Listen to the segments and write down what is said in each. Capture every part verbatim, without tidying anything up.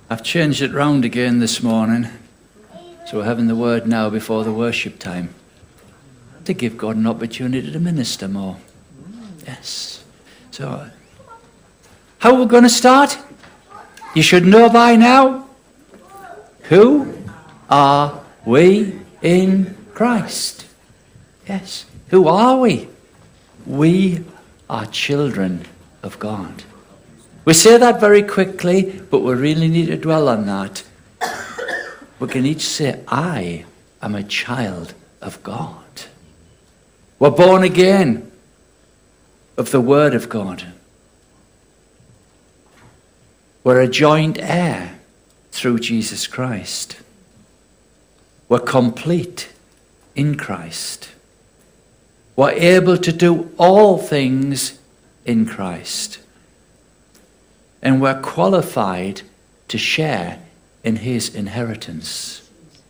I've changed it round again this morning. So we're having the word now before the worship time. To give God an opportunity to minister more. Yes. So, how are we going to start? You should know by now. Who are we in Christ? Yes. Who are we? We are children of God. We say that very quickly, but we really need to dwell on that. We can each say, I am a child of God. We're born again of the Word of God. We're a joint heir through Jesus Christ. We're complete in Christ. We're able to do all things in Christ. And we're qualified to share in his inheritance.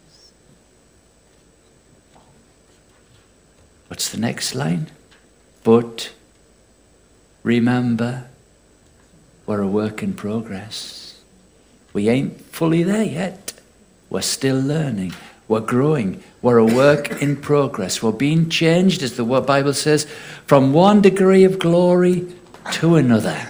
What's the next line? But remember, we're a work in progress. We ain't fully there yet. We're still learning. We're growing. We're a work in progress. We're being changed, as the Bible says, from one degree of glory to another.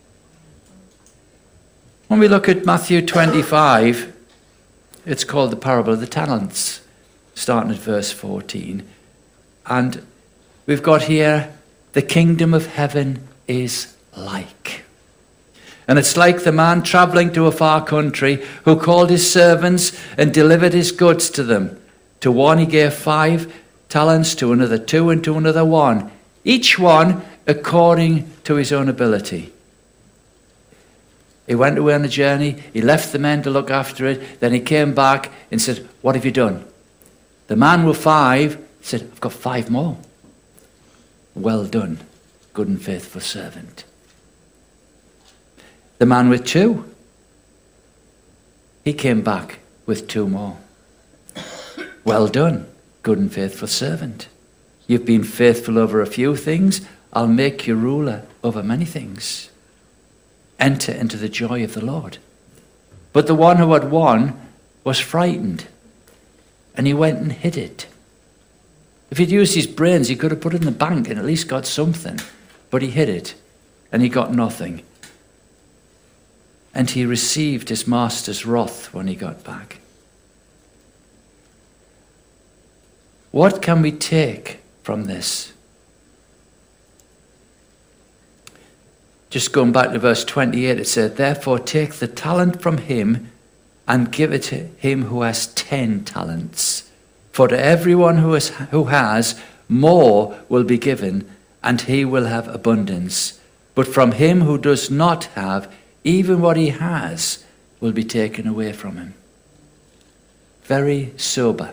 When we look at Matthew twenty-five, it's called the parable of the talents, starting at verse fourteen. And we've got here, the kingdom of heaven is like. And it's like the man traveling to a far country who called his servants and delivered his goods to them. To one he gave five talents, to another two, and to another one, each one according to his own ability. He went away on a journey, he left the men to look after it, then he came back and said, what have you done? The man with five said, I've got five more. Well done, good and faithful servant. The man with two, he came back with two more. Well done, good and faithful servant. You've been faithful over a few things, I'll make you ruler over many things. Enter into the joy of the Lord. But the one who had one was frightened, and he went and hid it. If he'd used his brains, he could have put it in the bank and at least got something. But he hid it, and he got nothing. And he received his master's wrath when he got back. What can we take from this? Just going back to verse twenty-eight, it said, therefore take the talent from him and give it to him who has ten talents. For to everyone who has, who has, more will be given, and he will have abundance. But from him who does not have, even what he has will be taken away from him. Very sober.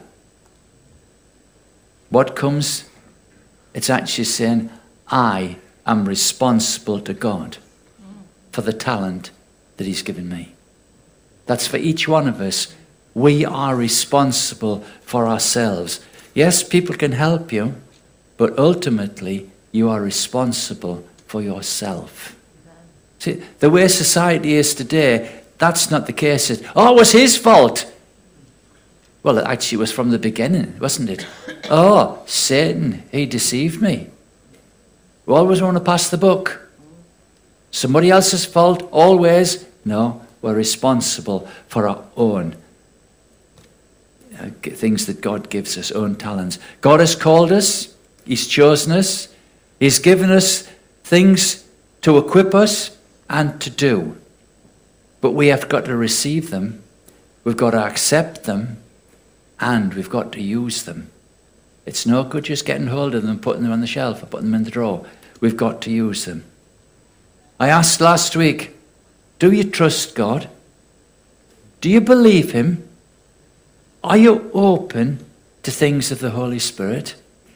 What comes? It's actually saying, I am responsible to God for the talent that he's given me. That's for each one of us. We are responsible for ourselves. Yes, people can help you, but ultimately you are responsible for yourself. See, the way society is today, that's not the case. Oh, it was his fault. Well, it actually was from the beginning, wasn't it? Oh, Satan, he deceived me. We always want to pass the buck. Somebody else's fault, always. No, we're responsible for our own uh, things that God gives us, own talents. God has called us. He's chosen us. He's given us things to equip us and to do. But we have got to receive them. We've got to accept them. And we've got to use them. It's no good just getting hold of them, putting them on the shelf or putting them in the drawer. We've got to use them. I asked last week, do you trust God? Do you believe him? Are you open to things of the Holy Spirit?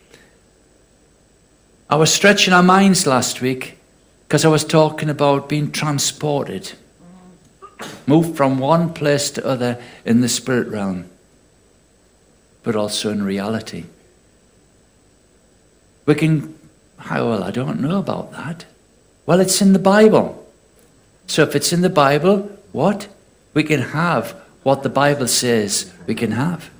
I was stretching our minds last week because I was talking about being transported. Moved from one place to other in the spirit realm, but also in reality. We can, how well, I don't know about that. Well, it's in the Bible. So if it's in the Bible, what? We can have what the Bible says we can have.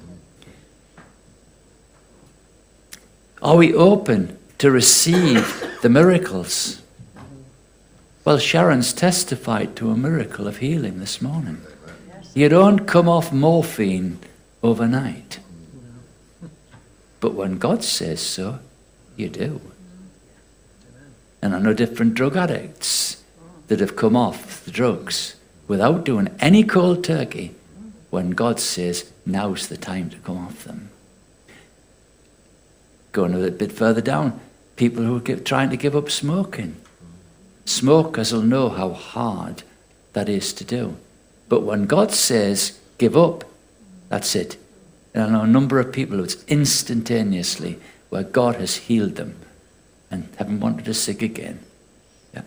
Are we open to receive the miracles? Well, Sharon's testified to a miracle of healing this morning. You don't come off morphine overnight. But when God says so, you do. And I know different drug addicts that have come off the drugs without doing any cold turkey when God says now's the time to come off them. Going a bit further down, people who are trying to give up smoking. Smokers will know how hard that is to do. But when God says give up, that's it. And I know a number of people who it's instantaneously where God has healed them and haven't wanted to sick again. Yeah.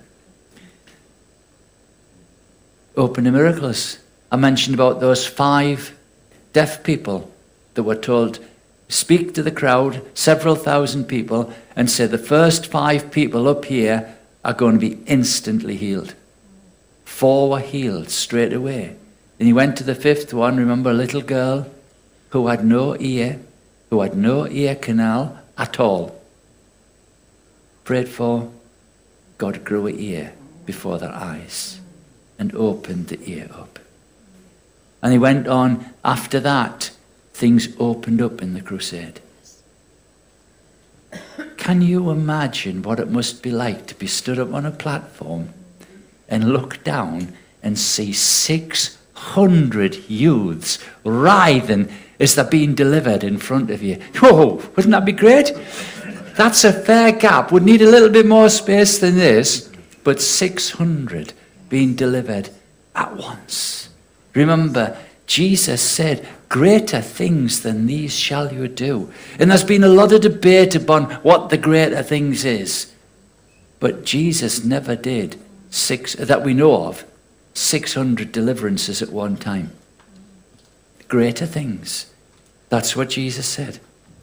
Open to miracles. I mentioned about those five deaf people that were told, speak to the crowd, several thousand people, and say the first five people up here are going to be instantly healed. Four were healed straight away. And he went to the fifth one, remember a little girl who had no ear, who had no ear canal at all. Prayed for, God grew an ear before their eyes and opened the ear up. And he went on, after that, things opened up in the crusade. Can you imagine what it must be like to be stood up on a platform and look down and see six hundred youths writhing as they're being delivered in front of you? Whoa, wouldn't that be great? That's a fair gap. Would need a little bit more space than this, but six hundred being delivered at once. Remember, Jesus said, greater things than these shall you do. And there's been a lot of debate upon what the greater things is. But Jesus never did, six that we know of, six hundred deliverances at one time. Greater things. That's what Jesus said.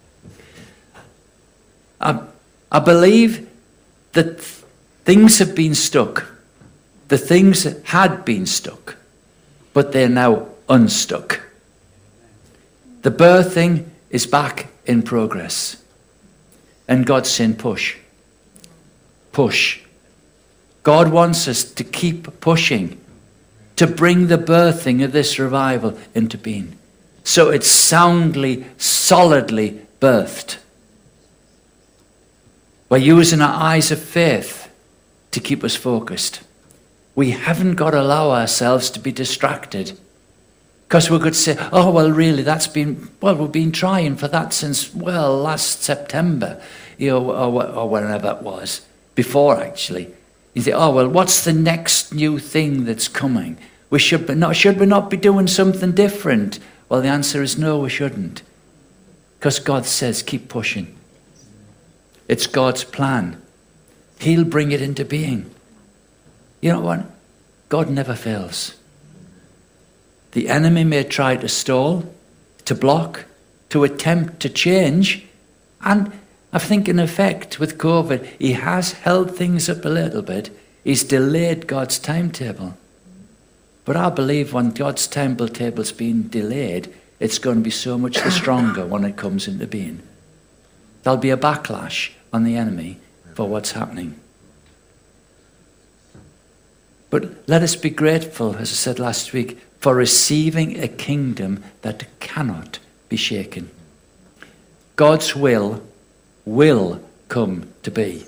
I, I believe that things have been stuck. The things that had been stuck, but they're now unstuck. The birthing is back in progress. And God's saying push. Push. God wants us to keep pushing, to bring the birthing of this revival into being. So it's soundly, solidly birthed. We're using our eyes of faith to keep us focused. We haven't got to allow ourselves to be distracted. Because we could say, oh, well, really, that's been, well, we've been trying for that since, well, last September, you know, or, or whenever it was, before actually. You think, oh, well, what's the next new thing that's coming? We should be not, should we not be doing something different? Well, the answer is no, we shouldn't. Because God says, keep pushing. It's God's plan. He'll bring it into being. You know what? God never fails. The enemy may try to stall, to block, to attempt to change. And I think in effect with COVID, he has held things up a little bit. He's delayed God's timetable. But I believe when God's timetable's been delayed, it's going to be so much the stronger when it comes into being. There'll be a backlash on the enemy for what's happening. But let us be grateful, as I said last week, for receiving a kingdom that cannot be shaken. God's will will come to be.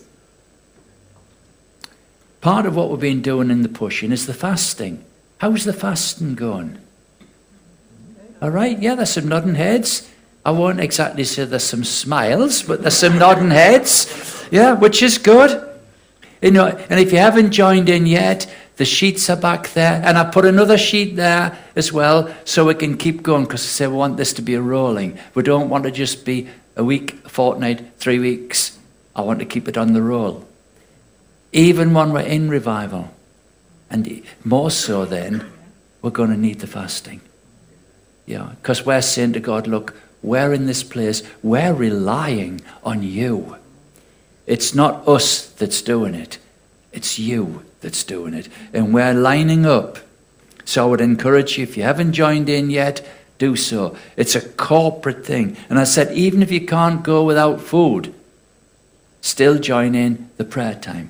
Part of what we've been doing in the pushing is the fasting. How's the fasting going? All right, yeah, there's some nodding heads. I won't exactly say there's some smiles, but there's some nodding heads. Yeah, which is good. You know, and if you haven't joined in yet, the sheets are back there. And I put another sheet there as well so we can keep going, because I say we want this to be a rolling. We don't want to just be a week, a fortnight, three weeks. I want to keep it on the roll. Even when we're in revival. And more so then, we're going to need the fasting. Yeah, because we're saying to God, look, we're in this place. We're relying on you. It's not us that's doing it. It's you that's doing it. And we're lining up So I would encourage you, if you haven't joined in yet, do so. It's a corporate thing. And I said, even if you can't go without food, still join in the prayer time.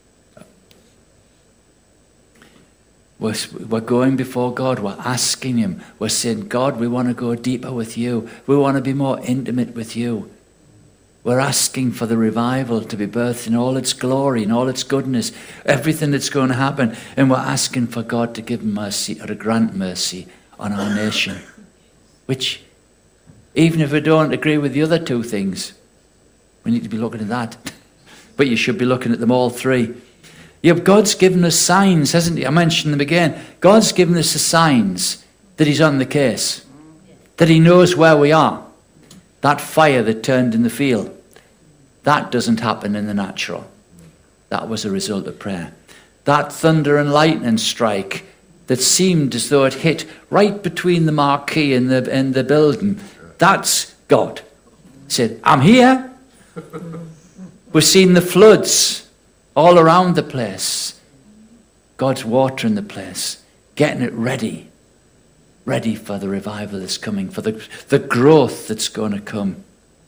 We're, we're going before God. We're asking him. We're saying, God, we want to go deeper with you. We want to be more intimate with you. We're asking for the revival to be birthed in all its glory, in all its goodness, everything that's going to happen. And we're asking for God to give mercy or to grant mercy on our nation. Which, even if we don't agree with the other two things, we need to be looking at that. But you should be looking at them all three. Yeah, God's given us signs, hasn't he? I mentioned them again. God's given us the signs that he's on the case, that he knows where we are. That fire that turned in the field, that doesn't happen in the natural. That was a result of prayer. That thunder and lightning strike that seemed as though it hit right between the marquee and the, and the building, that's God. He said, I'm here. We've seen the floods all around the place. God's watering the place, getting it ready. Ready for the revival that's coming, for the, the growth that's going to come.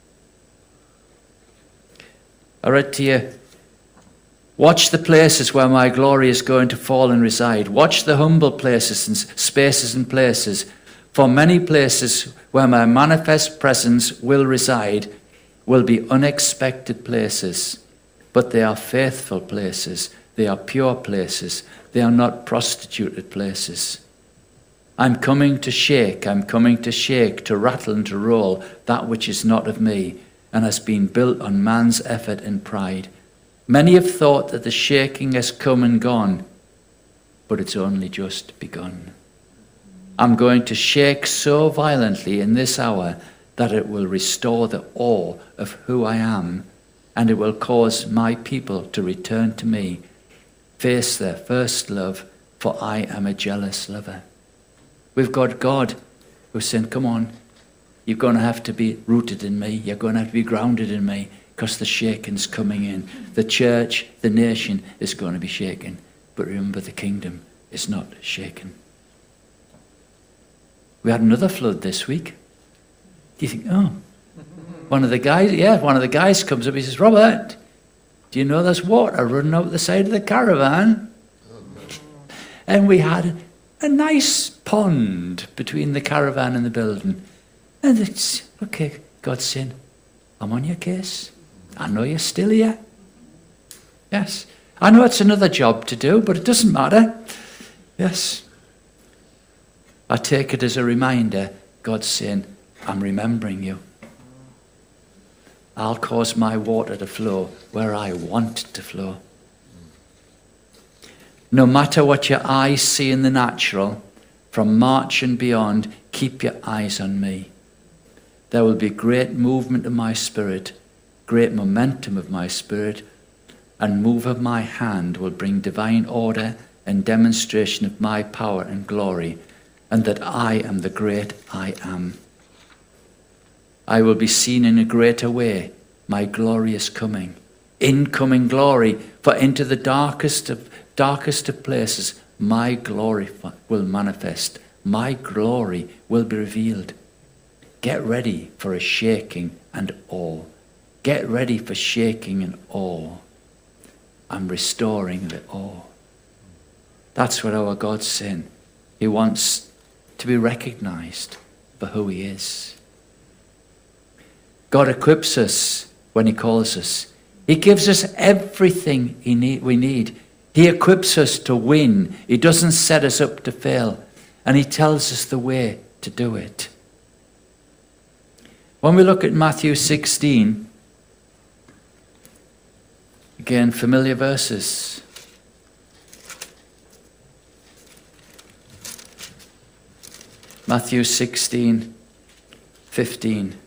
I read to you, watch the places where my glory is going to fall and reside. Watch the humble places and spaces and places. For many places where my manifest presence will reside will be unexpected places, but they are faithful places. They are pure places. They are not prostituted places. I'm coming to shake, I'm coming to shake, to rattle and to roll that which is not of me and has been built on man's effort and pride. Many have thought that the shaking has come and gone, but it's only just begun. I'm going to shake so violently in this hour that it will restore the awe of who I am, and it will cause my people to return to me, face their first love, for I am a jealous lover. We've got God who's saying, come on, you're going to have to be rooted in me. You're going to have to be grounded in me because the shaking's coming in. The church, the nation is going to be shaken. But remember, the kingdom is not shaken. We had another flood this week. Do you think, oh, one of the guys, yeah, one of the guys comes up, he says, Robert, do you know there's water running out the side of the caravan? And we had a nice pond between the caravan and the building. And it's, okay, God's saying, I'm on your case. I know you're still here. Yes. I know it's another job to do, but it doesn't matter. Yes. I take it as a reminder, God's saying, I'm remembering you. I'll cause my water to flow where I want it to flow. No matter what your eyes see in the natural, from March and beyond, keep your eyes on me. There will be great movement of my spirit, great momentum of my spirit, and move of my hand will bring divine order and demonstration of my power and glory, and that I am the great I am. I will be seen in a greater way. My glory is coming. Incoming glory, for into the darkest of darkest of places, my glory will manifest. My glory will be revealed. Get ready for a shaking and awe. Get ready for shaking and awe. I'm restoring the awe. That's what our God's saying. He wants to be recognized for who he is. God equips us when he calls us. He gives us everything he need, we need. He equips us to win. He doesn't set us up to fail. And he tells us the way to do it. When we look at Matthew sixteen, again, familiar verses. Matthew sixteen, fifteen.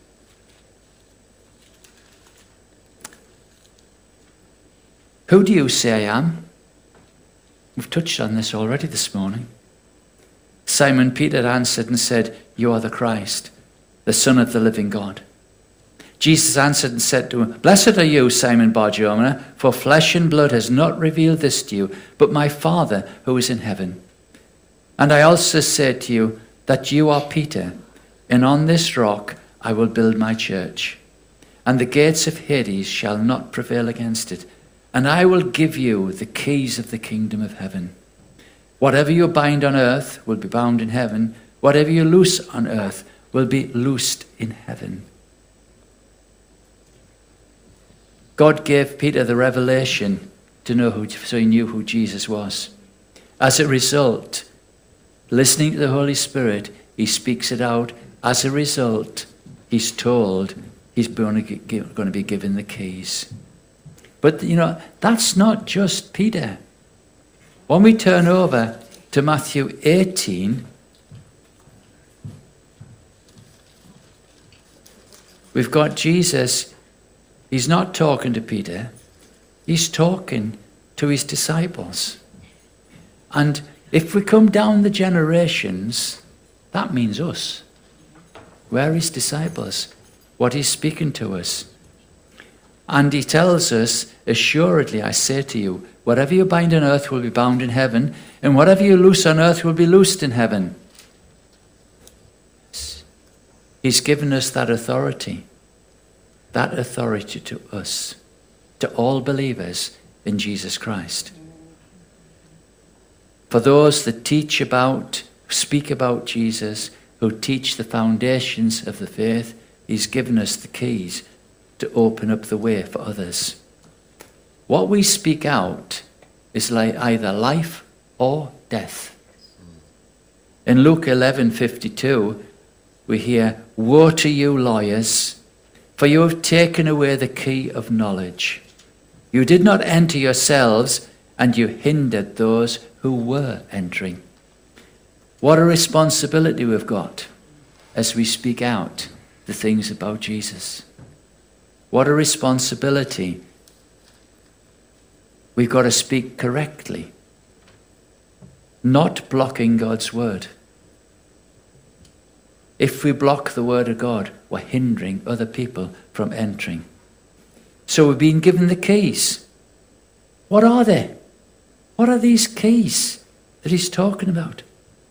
Who do you say I am? We've touched on this already this morning. Simon Peter answered and said, you are the Christ, the Son of the living God. Jesus answered and said to him, blessed are you, Simon Bar-Jonah, for flesh and blood has not revealed this to you, but my Father who is in heaven. And I also say to you that you are Peter, and on this rock I will build my church, and the gates of Hades shall not prevail against it. And I will give you the keys of the kingdom of heaven. Whatever you bind on earth will be bound in heaven. Whatever you loose on earth will be loosed in heaven. God gave Peter the revelation to know who, so he knew who Jesus was. As a result, listening to the Holy Spirit, he speaks it out. As a result, he's told he's going to be given the keys. But, you know, that's not just Peter. When we turn over to Matthew eighteen, we've got Jesus. He's not talking to Peter. He's talking to his disciples. And if we come down the generations, that means us. We're his disciples. What he's speaking to us. And he tells us, assuredly, I say to you, whatever you bind on earth will be bound in heaven, and whatever you loose on earth will be loosed in heaven. He's given us that authority. That authority to us, to all believers in Jesus Christ. For those that teach about, speak about Jesus, who teach the foundations of the faith, he's given us the keys to open up the way for others. What we speak out is like either life or death. In Luke eleven fifty-two, we hear, "Woe to you, lawyers, for you have taken away the key of knowledge. You did not enter yourselves, and you hindered those who were entering." What a responsibility we've got as we speak out the things about Jesus. What a responsibility. We've got to speak correctly, not blocking God's word. If we block the word of God, we're hindering other people from entering. So we've been given the keys. What are they? What are these keys that he's talking about?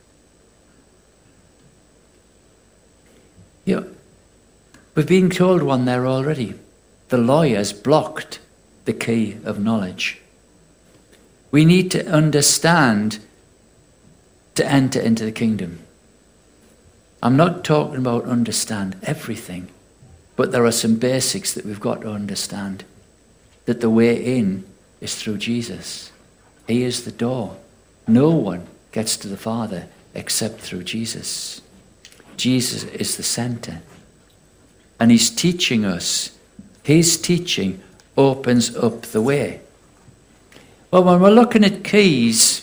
You know, we've been told one there already. The lawyers blocked the key of knowledge. We need to understand to enter into the kingdom. I'm not talking about understand everything, but there are some basics that we've got to understand. That the way in is through Jesus. He is the door. No one gets to the Father except through Jesus. Jesus is the center. And he's teaching us. His teaching opens up the way. Well, when we're looking at keys,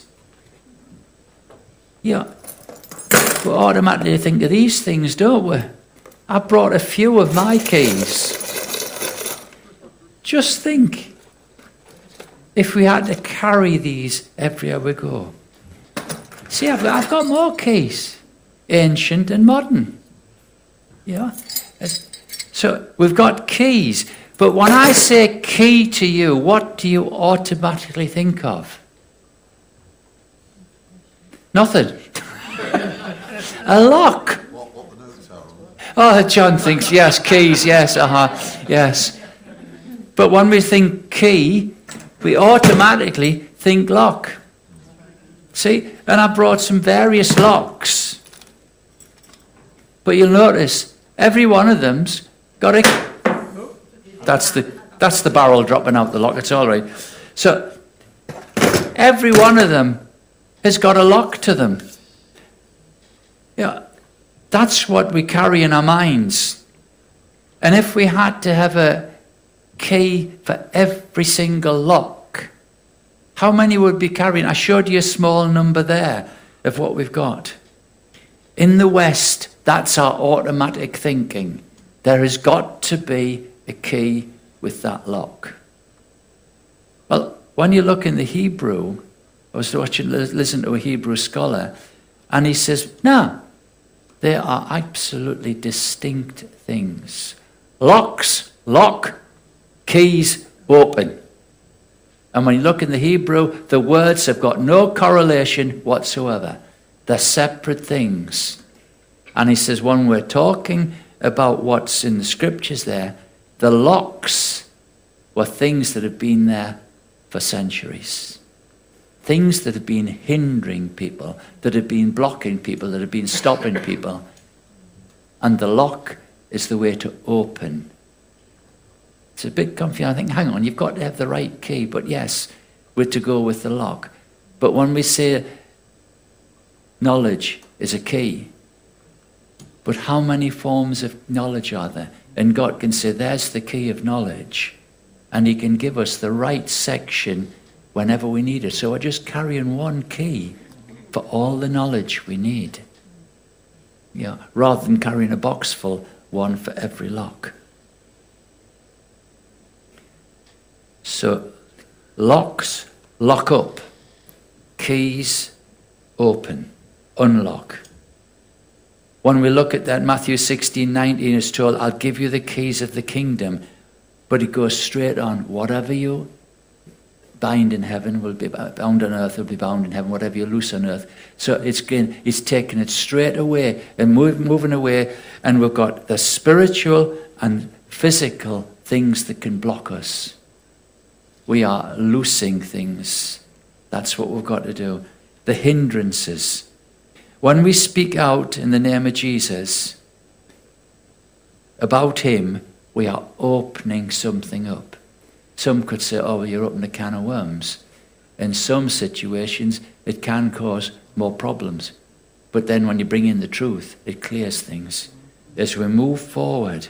you know, we automatically think of these things, don't we? I brought a few of my keys. Just think, if we had to carry these everywhere we go. See, I've, I've got more keys, ancient and modern. Yeah. So we've got keys. But when I say key to you, what do you automatically think of? Nothing. A lock. Oh, John thinks, yes, keys, yes, uh-huh, yes. But when we think key, we automatically think lock. See, and I brought some various locks. But you'll notice, every one of them's got a... That's the, that's the barrel dropping out the lock, it's all right. So, every one of them has got a lock to them. Yeah, that's what we carry in our minds. And if we had to have a key for every single lock, how many would be carrying? I showed you a small number there of what we've got. In the West, that's our automatic thinking. There has got to be a key with that lock. Well, when you look in the Hebrew, I was watching, listen to a Hebrew scholar, and he says, no, they are absolutely distinct things. Locks, lock, keys, open. And when you look in the Hebrew, the words have got no correlation whatsoever. They're separate things. And he says, when we're talking about what's in the scriptures there, the locks were things that have been there for centuries. Things that have been hindering people, that have been blocking people, that have been stopping people. And the lock is the way to open. It's a bit confusing. I think, hang on, you've got to have the right key. But yes, we're to go with the lock. But when we say knowledge is a key, but how many forms of knowledge are there? And God can say, there's the key of knowledge. And he can give us the right section whenever we need it. So we're just carrying one key for all the knowledge we need. Yeah, rather than carrying a box full, one for every lock. So locks, lock up. Keys, open, unlock. When we look at that, Matthew sixteen nineteen is told, I'll give you the keys of the kingdom. But it goes straight on. Whatever you bind in heaven will be bound on earth, will be bound in heaven. Whatever you loose on earth. So it's, it's taking it straight away and move, moving away. And we've got the spiritual and physical things that can block us. We are loosing things. That's what we've got to do. The hindrances. When we speak out in the name of Jesus about him, we are opening something up. Some could say, oh, well, you're opening a can of worms. In some situations, it can cause more problems. But then when you bring in the truth, it clears things. As we move forward,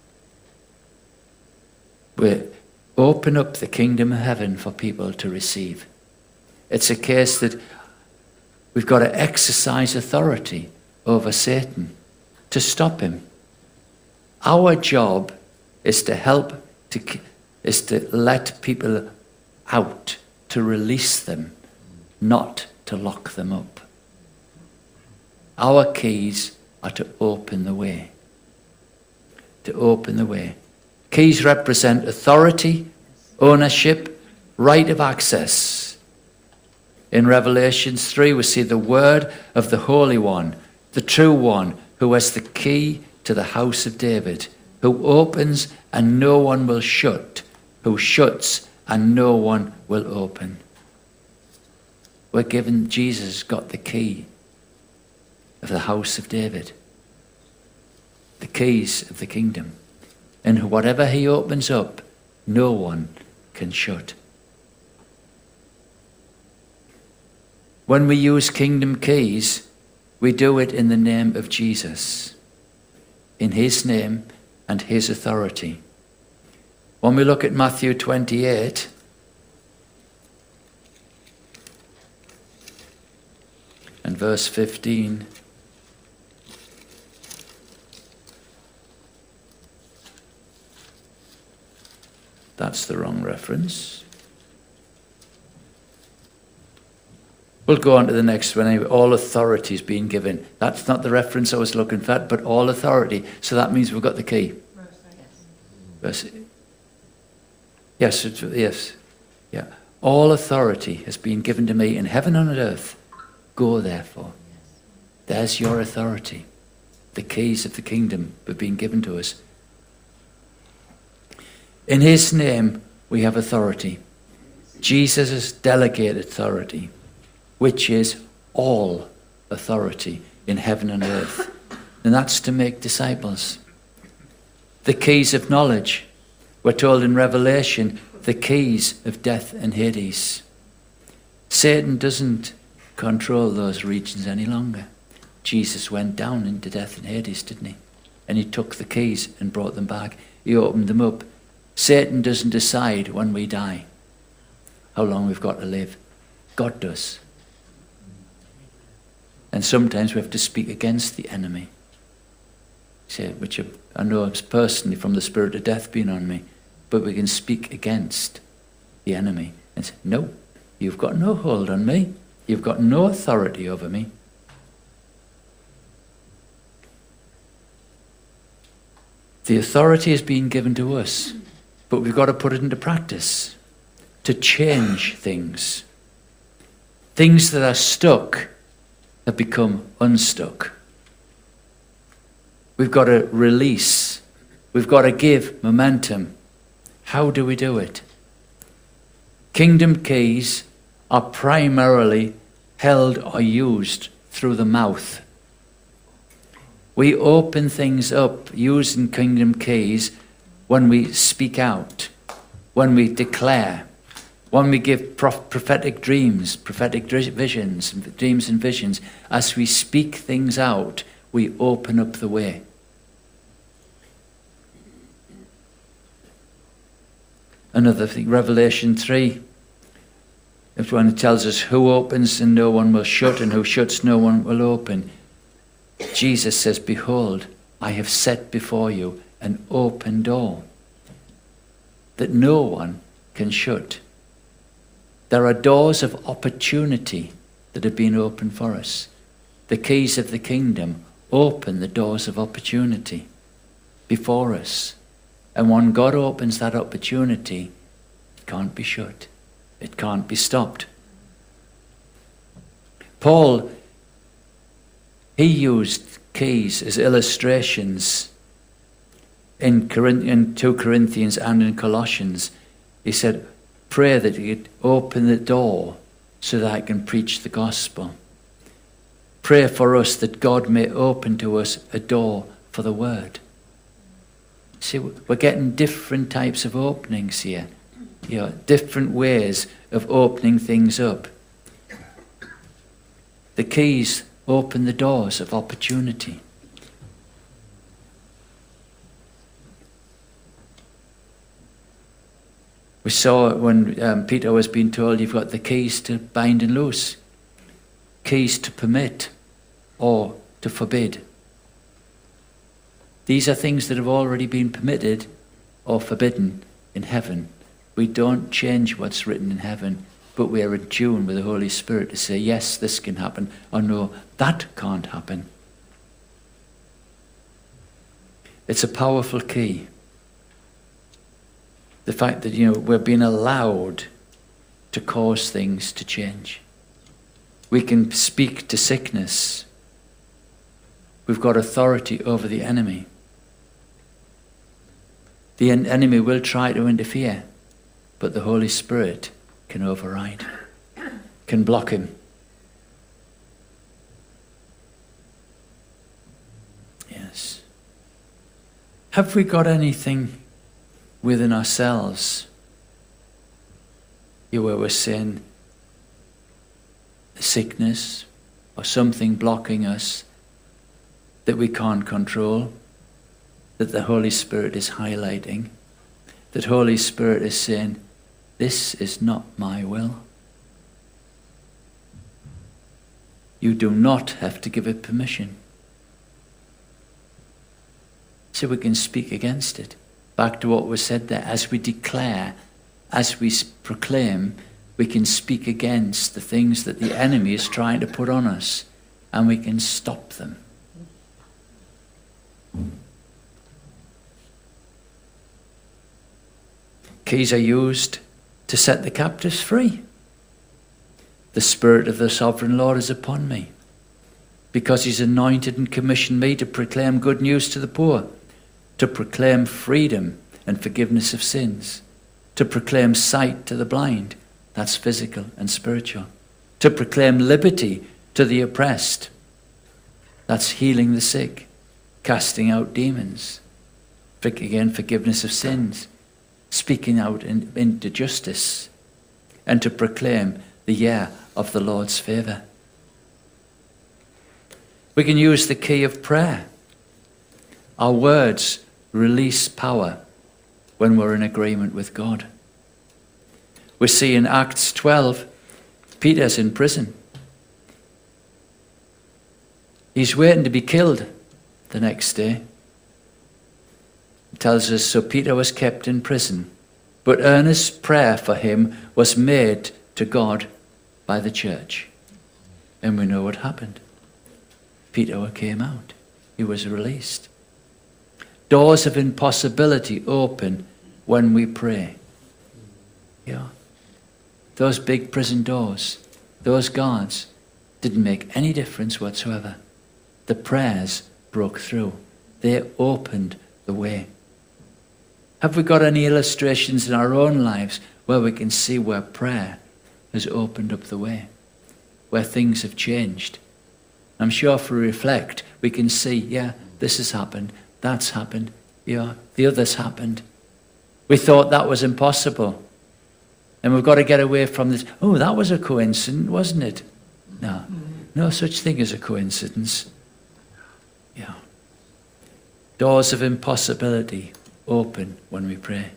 we open up the kingdom of heaven for people to receive. It's a case that we've got to exercise authority over Satan to stop him. Our job is to help, to, is to let people out, to release them, not to lock them up. Our keys are to open the way. To open the way. Keys represent authority, ownership, right of access. In Revelations three, we see the word of the Holy One, the true one, who has the key to the house of David, who opens and no one will shut, who shuts and no one will open. We're given, Jesus got the key of the house of David, the keys of the kingdom. And whatever he opens up, no one can shut. When we use kingdom keys, we do it in the name of Jesus, in his name and his authority. When we look at Matthew twenty-eight, and verse fifteen, that's the wrong reference. We'll go on to the next one anyway. All authority is being given. That's not the reference I was looking for, but all authority. So that means we've got the key. Verse, yes, yes. Yeah. All authority has been given to me in heaven and on earth. Go therefore. There's your authority. The keys of the kingdom have been given to us. In his name, we have authority. Jesus has delegated authority, which is all authority in heaven and earth. And that's to make disciples. The keys of knowledge. We're told in Revelation, the keys of death and Hades. Satan doesn't control those regions any longer. Jesus went down into death and Hades, didn't he? And he took the keys and brought them back. He opened them up. Satan doesn't decide when we die how long we've got to live. God does. And sometimes we have to speak against the enemy. Say, which I know it's personally from the spirit of death being on me, but we can speak against the enemy and say, no, you've got no hold on me. You've got no authority over me. The authority is being given to us, but we've got to put it into practice to change things. Things that are stuck have become unstuck. We've got to release. We've got to give momentum. How do we do it? Kingdom keys are primarily held or used through the mouth. We open things up using kingdom keys when we speak out, when we declare, when we give prophetic dreams, prophetic visions, dreams and visions. As we speak things out, we open up the way. Another thing, Revelation three, if one tells us who opens and no one will shut, and who shuts no one will open. Jesus says, behold, I have set before you an open door that no one can shut. There are doors of opportunity that have been opened for us. The keys of the kingdom open the doors of opportunity before us. And when God opens that opportunity, it can't be shut. It can't be stopped. Paul, he used keys as illustrations in, in two Corinthians and in Colossians. He said, pray that you'd open the door so that I can preach the gospel. Pray for us that God may open to us a door for the word. See, we're getting different types of openings here. You know, different ways of opening things up. The keys open the doors of opportunity. We saw it when um, Peter was being told, you've got the keys to bind and loose, keys to permit or to forbid. These are things that have already been permitted or forbidden in heaven. We don't change what's written in heaven, but we are in tune with the Holy Spirit to say, yes, this can happen, or no, that can't happen. It's a powerful key. The fact that, you know, we're being allowed to cause things to change. We can speak to sickness. We've got authority over the enemy. The en- enemy will try to interfere, but the Holy Spirit can override, can block him. Yes. Have we got anything within ourselves here where we're saying sickness or something blocking us that we can't control, that the Holy Spirit is highlighting, that Holy Spirit is saying, this is not my will. You do not have to give it permission. So we can speak against it. Back to what was said there, as we declare, as we proclaim, we can speak against the things that the enemy is trying to put on us, and we can stop them. Keys are used to set the captives free. The Spirit of the Sovereign Lord is upon me, because he's anointed and commissioned me to proclaim good news to the poor, to proclaim freedom and forgiveness of sins, to proclaim sight to the blind, that's physical and spiritual, to proclaim liberty to the oppressed, that's healing the sick, casting out demons, again forgiveness of sins, speaking out in, into justice, and to proclaim the year of the Lord's favour. We can use the key of prayer. Our words release power when we're in agreement with God. We see in Acts twelve, Peter's in prison. He's waiting to be killed the next day. It tells us, so Peter was kept in prison, but earnest prayer for him was made to God by the church. And we know what happened. Peter came out. He was released. Doors of impossibility open when we pray. Yeah. Those big prison doors, those guards Didn't make any difference whatsoever. The prayers broke through. They opened the way. Have we got any illustrations in our own lives where we can see where prayer has opened up the way, where things have changed? I'm sure if we reflect, we can see, yeah, this has happened, that's happened, yeah, the other's happened. We thought that was impossible. And we've got to get away from this. Oh, that was a coincidence, wasn't it? No, no such thing as a coincidence. Yeah. Doors of impossibility open when we pray.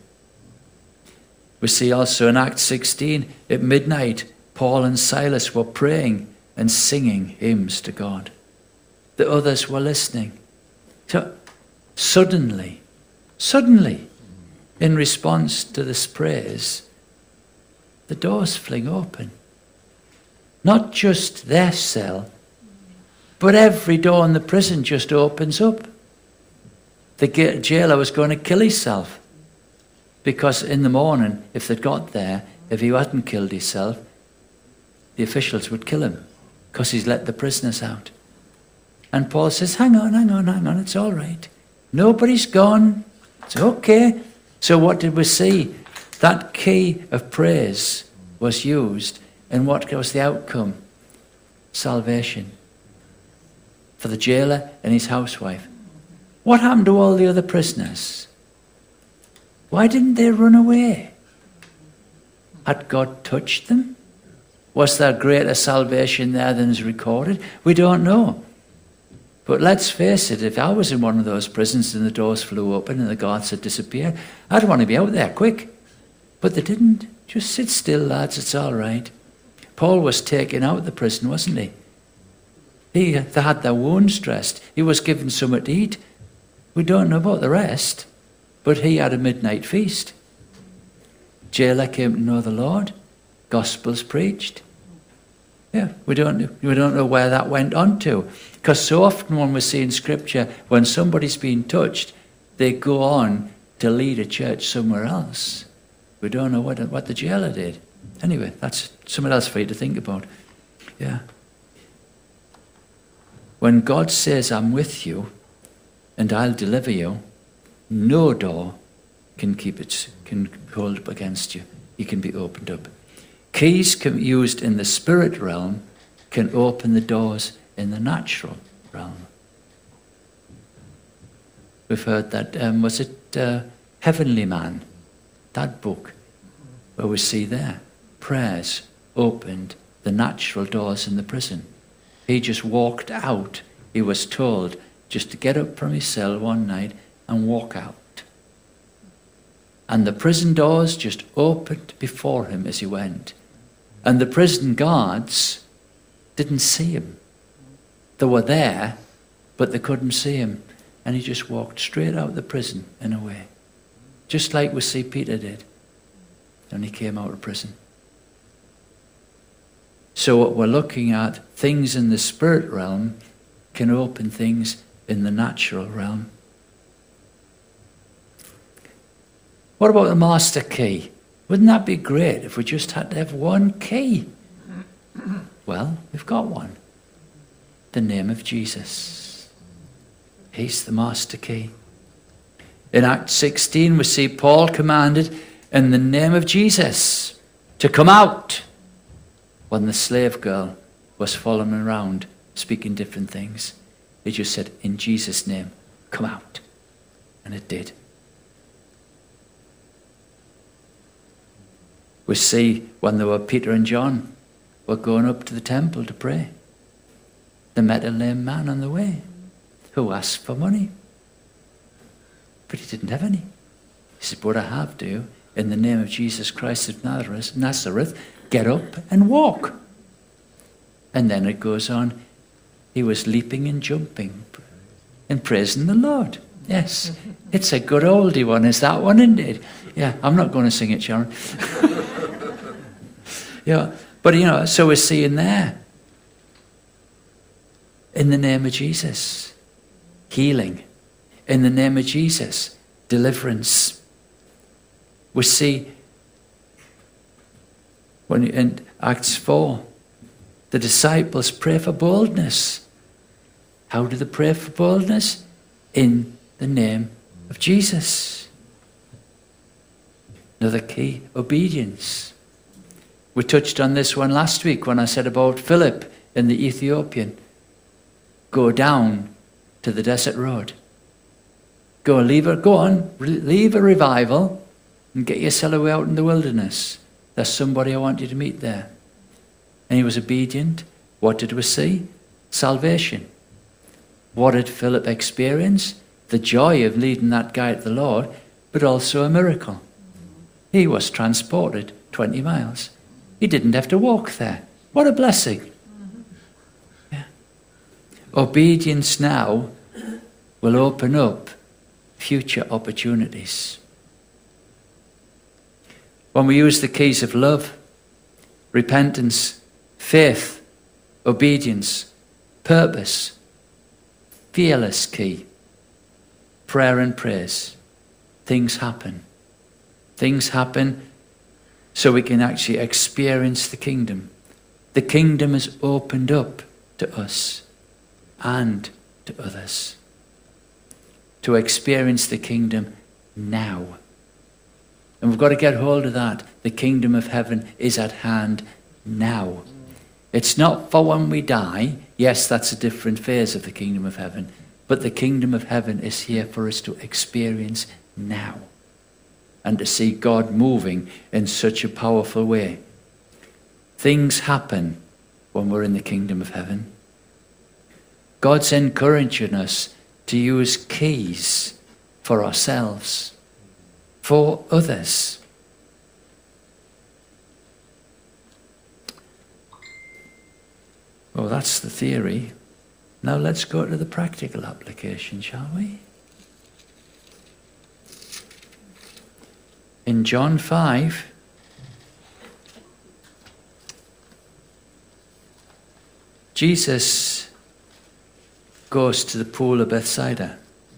We see also in Acts sixteen, at midnight, Paul and Silas were praying and singing hymns to God. The others were listening. So suddenly, suddenly, in response to this praise, the doors fling open. Not just their cell, but every door in the prison just opens up. The jailer was going to kill himself because in the morning, if they'd got there, if he hadn't killed himself, the officials would kill him because he's let the prisoners out. And Paul says, hang on, hang on, hang on, it's all right. Nobody's gone. It's okay. So what did we see? That key of praise was used, and what was the outcome? Salvation for the jailer and his housewife. What happened to all the other prisoners? Why didn't they run away? Had God touched them? Was there greater salvation there than is recorded? We don't know. But let's face it, if I was in one of those prisons and the doors flew open and the guards had disappeared, I'd want to be out there quick. But they didn't. Just sit still, lads, it's all right. Paul was taken out of the prison, wasn't he? He they had their wounds dressed. He was given something to eat. We don't know about the rest, but he had a midnight feast. Jailer came to know the Lord. Gospels preached. Yeah, we don't we don't know where that went on to. Because so often when we see in Scripture, when somebody's been touched, they go on to lead a church somewhere else. We don't know what, what the jailer did. Anyway, that's something else for you to think about. Yeah. When God says, I'm with you and I'll deliver you, no door can keep it, can hold up against you. He can be opened up. Keys can, used in the spirit realm can open the doors in the natural realm. We've heard that, um, was it uh, Heavenly Man? That book, where we see there, prayers opened the natural doors in the prison. He just walked out. He was told just to get up from his cell one night and walk out. And the prison doors just opened before him as he went. And the prison guards didn't see him. They were there, but they couldn't see him. And he just walked straight out of the prison and away. Just like we see Peter did when he came out of prison. So what we're looking at, things in the spirit realm can open things in the natural realm. What about the master key? Wouldn't that be great if we just had to have one key? Well, we've got one. The name of Jesus. He's the master key. In Acts sixteen, we see Paul commanded in the name of Jesus to come out when the slave girl was following around speaking different things. He just said, in Jesus' name, come out. And it did. We see when there were Peter and John were going up to the temple to pray. They met a lame man on the way who asked for money. But he didn't have any. He said, what I have, do you? In the name of Jesus Christ of Nazareth, get up and walk. And then it goes on. He was leaping and jumping and praising the Lord. Yes, it's a good oldie one. Is that one indeed? Yeah, I'm not going to sing it, Sharon. Yeah, but you know, so we're seeing there. In the name of Jesus, healing. In the name of Jesus, deliverance. We see when in Acts four, The disciples pray for boldness. How do they pray for boldness? In the name of Jesus. Another key, obedience. We touched on this one last week when I said about Philip and the Ethiopian. Go down to the desert road. Go, leave a, go on, leave a revival and get yourself away out in the wilderness. There's somebody I want you to meet there. And he was obedient. What did we see? Salvation. What did Philip experience? The joy of leading that guy to the Lord, but also a miracle. He was transported twenty miles. He didn't have to walk there. What a blessing. Yeah. Obedience now will open up future opportunities. When we use the keys of love, repentance, faith, obedience, purpose, fearless key, prayer and praise, things happen. Things happen so we can actually experience the kingdom. The kingdom is opened up to us and to others. To experience the kingdom now. And we've got to get hold of that. The kingdom of heaven is at hand now. It's not for when we die. Yes, that's a different phase of the kingdom of heaven. But the kingdom of heaven is here for us to experience now. And to see God moving in such a powerful way. Things happen when we're in the kingdom of heaven. God's encouraging us to use keys for ourselves, for others. Well, that's the theory. Now let's go to the practical application, shall we? In John five, Jesus goes to the pool of Bethsaida.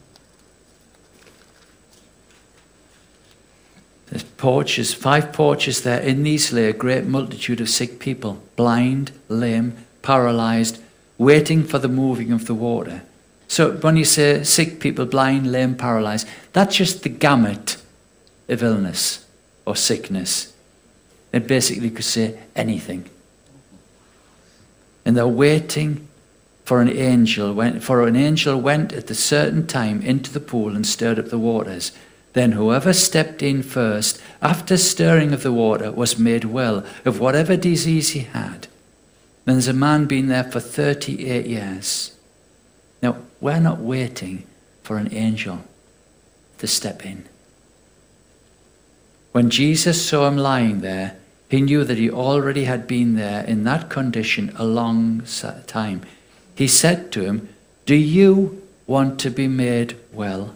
There's porches, five porches there. In these lay a great multitude of sick people, blind, lame, paralyzed, waiting for the moving of the water. So when you say sick people, blind, lame, paralyzed, that's just the gamut of illness or sickness. It basically could say anything. And they're waiting for an angel. When, for an angel went at a certain time into the pool and stirred up the waters. Then whoever stepped in first, after stirring of the water, was made well of whatever disease he had. And there's a man been there for thirty-eight years. Now, we're not waiting for an angel to step in. When Jesus saw him lying there, he knew that he already had been there in that condition a long time. He said to him, "Do you want to be made well?"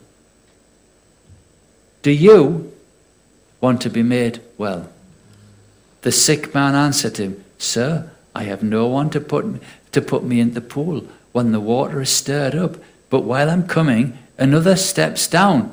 Do you want to be made well? The sick man answered him, "Sir, I have no one to put, to put me in the pool when the water is stirred up, but while I'm coming, another steps down."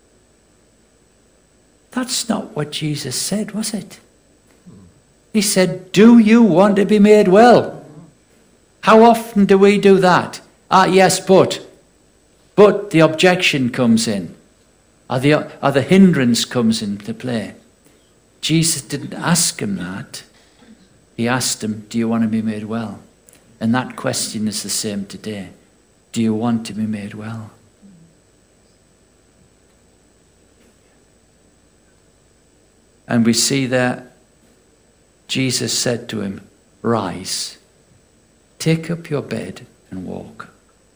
That's not what Jesus said, was it? He said, "Do you want to be made well?" How often do we do that? Ah, yes, but. But the objection comes in. Or the, or the hindrance comes into play. Jesus didn't ask him that. He asked him, "Do you want to be made well?" And that question is the same today. Do you want to be made well? And we see that Jesus said to him, "Rise, take up your bed and walk."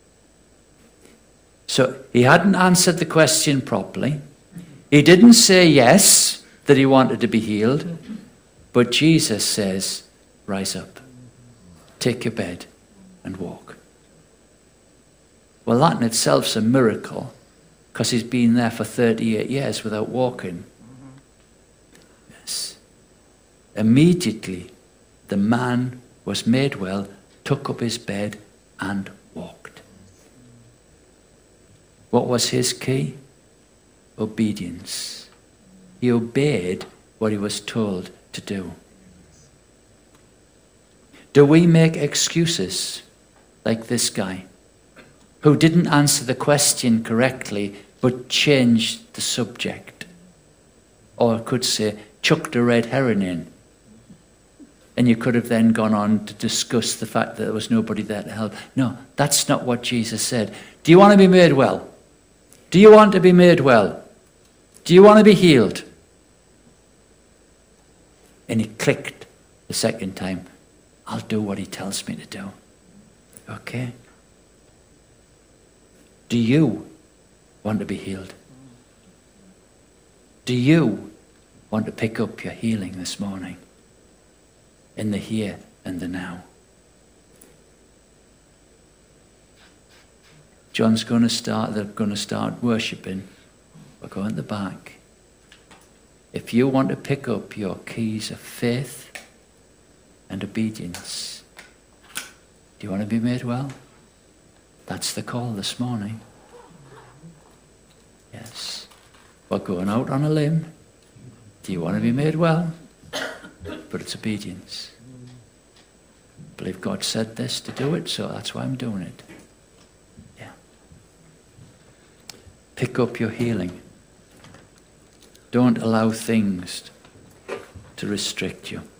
So he hadn't answered the question properly. He didn't say yes, that he wanted to be healed. But Jesus says, "Rise up, take your bed and walk." Well, that in itself is a miracle, because he's been there for thirty-eight years without walking. Yes. Immediately, the man was made well, took up his bed and walked. What was his key? Obedience. He obeyed what he was told to do. Do we make excuses like this guy who didn't answer the question correctly but changed the subject? Or could say, chucked a red herring in. And you could have then gone on to discuss the fact that there was nobody there to help. No, that's not what Jesus said. Do you want to be made well? Do you want to be made well? Do you want to be healed? And he clicked the second time. I'll do what he tells me to do. Okay? Do you want to be healed? Do you want to pick up your healing this morning? In the here and the now. John's going to start, they're going to start worshipping. We're going at the back. If you want to pick up your keys of faith and obedience, do you want to be made well? That's the call this morning. Yes. We're going out on a limb. Do you want to be made well? But it's obedience. I believe God said this to do it, so that's why I'm doing it. Yeah. Pick up your healing. Don't allow things to restrict you.